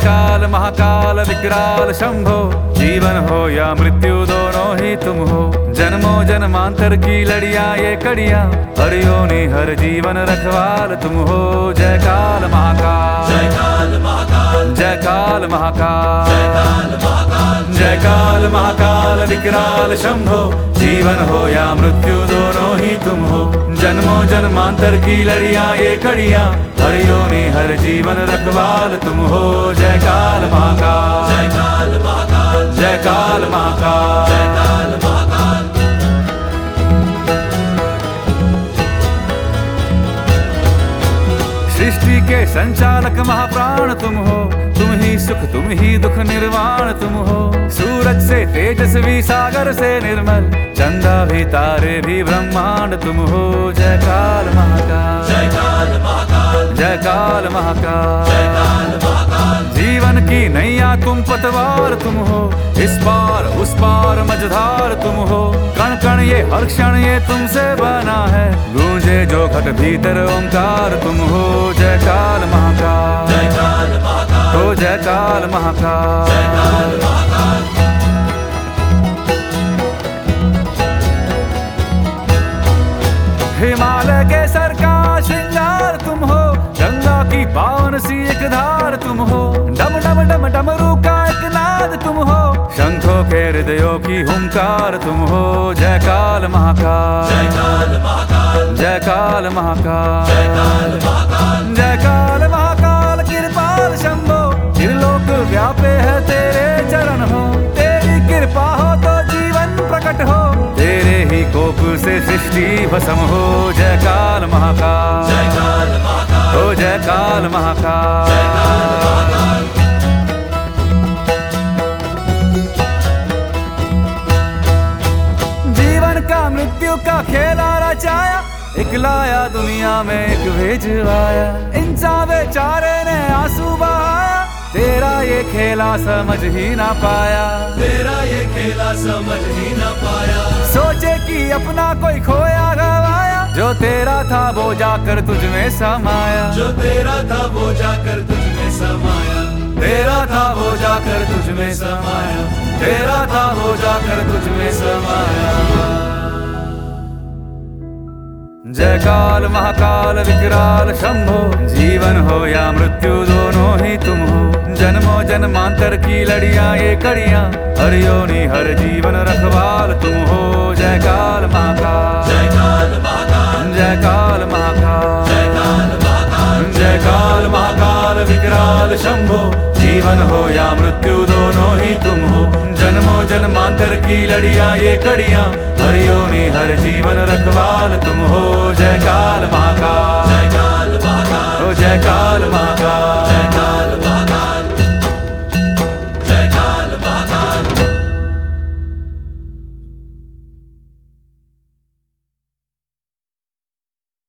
काल महाकाल विकराल शंभो, जीवन हो या मृत्यु दोनों ही तुम हो। जन्मों जन्मांतर की लड़ियां ये कड़ियां, हर योनि हर जीवन रखवाल तुम हो। जय काल महाकाल, जय काल महाकाल, जय काल महाकाल, जय काल महाकाल, जय काल महाकाल विकराल शंभो, जीवन हो या मृत्यु दोनों ही तुम हो। जन्मों जन्मांतर की लड़ियां ये कड़ियां, हर योनि हर जीवन रखवाल तुम हो। जय काल महाकाल, जय काल महाकाल, जय काल महाकाल, जय काल महाकाल। सृष्टि के संचालक महाप्राण तुम हो, तुम ही सुख तुम ही दुख निर्वाण तुम हो। सूरज से तेजस्वी सागर से निर्मल, चंदा भी तारे भी ब्रह्मांड तुम हो। जय काल महाकाल, जय काल महाकाल, जय काल महाकाल, जय काल महाकाल। जीवन की नैया तुम पतवार तुम हो, इस पार उस पार मझधार तुम हो। कण कण ये हर क्षण ये तुमसे बना है, गूंजे जो घट भीतर ओंकार तुम हो। जय काल महाकाल, जय काल महाकाल, हो जय काल महाकाल, जय काल महाकाल। हिमालय के सर का श्रृंगार तुम हो, गंगा की पावन सी एक धार तुम हो। डम डम डम डमरू का एक नाद तुम हो, शंखों के हृदयों की हुंकार तुम हो। जय काल महाकाल, जय काल महाकाल, जय काल महाकाल, जय काल महाकाल। जय काल महाकाल कृपाल शंभो, त्रिलोक व्यापे है तेरे चरण हो। तेरी कृपा हो तो जीवन प्रकट हो, तेरे ही कोप से सृष्टि भस्म हो। जय काल महाकाल, जय काल महाकाल, हो जय काल महाकाल, जय काल महाकाल। जीवन का मृत्यु का खेला रचाया, एक लाया दुनिया में एक भेजवाया। इंसान बेचारे ने आंसू बहाया, तेरा ये खेला समझ ही ना पाया। तेरा ये खेला समझ ही ना पाया। सोचे कि अपना कोई खोया गवाया, जो तेरा था वो जाकर तुझ में समाया। जो तेरा था वो जाकर तुझ में समाया। तेरा था वो जाकर तुझ में समाया, तेरा था वो जाकर तुझ में समाया। जय काल महाकाल विकराल शंभो, जीवन हो या मृत्यु दोनों ही तुम हो। जन्मों जन्मांतर की लड़ियां ये कड़ियां, हर योनि हर जीवन रखवाल तुम हो। जय काल महाकाल, जय काल महाकाल, जय काल महाकाल, जय काल महाकाल। जय काल महाकाल विकराल शंभो, जीवन हो या मृत्यु दोनों ही तुम हो। जन्मों जन्मांतर की लड़ियां ये कड़ियां, हर योनि हर जीवन रखवाल तुम हो। जय काल महाकाल, जय काल महाकाल, हो जय काल महाकाल।